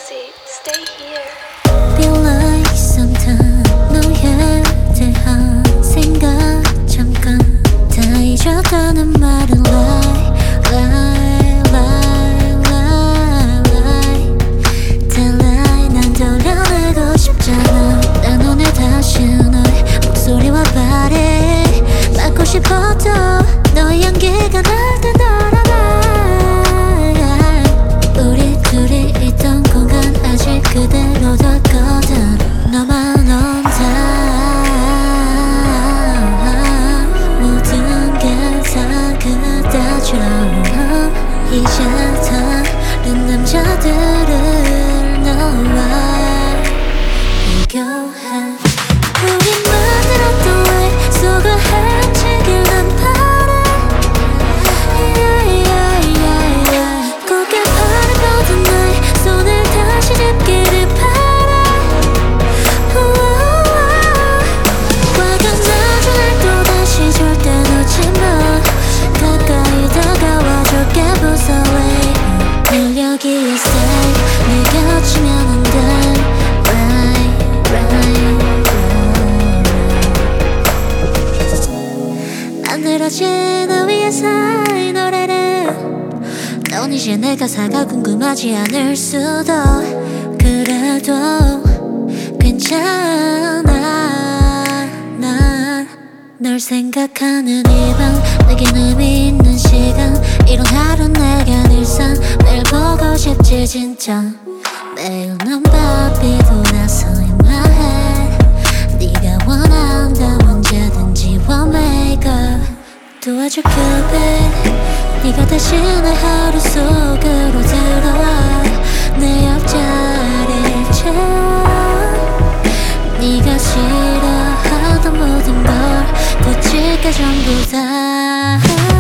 Rosie, stay here. Feel like sometimes 너에 대한 생각 잠깐 다 잊었다는 말은 lie, lie, lie, lie, lie. 다 lie. 난 돌려내고 싶잖아. 난 오늘 다시 너의 목소리와 발에 맡고 싶어도 너의 향기가 날 때 날아가. 우리 둘이 있던 공간 아직 그대로 뒀거든. 너만 혼자 모든 게 다 그다처럼 이제 다른 남자들을 너와 비교해. 우리 만들었던 왜 속을 헤엄치길 난 바래. 고개 바라보던 나의 손을 다시 잡기를 바래. 과거는 날 또다시 절대 놓지마. 가까이 다가와줘. 깨부서워 밀려기에 stay. 네 곁이면 안 돼. Right, right, right. 만들어진 너 위해서 이 노래를. 넌 이제 내 가사가 궁금하지 않을 수도. 그래도 괜찮아. 난 널 생각하는 이 밤 내겐 의미 있는 시간. 이런 하루 내겐 일상. 매일 보고 싶지 진짜. 매일 넌 바삐도 나서 in my head. 네가 원한다면 언제든지 want make up. 도와줄게 babe. 네가 대신 내 하루 속으로 들어와. 내 옆자리를 채워. 네가 싫어하던 모든 걸 굳힐게 전부 다.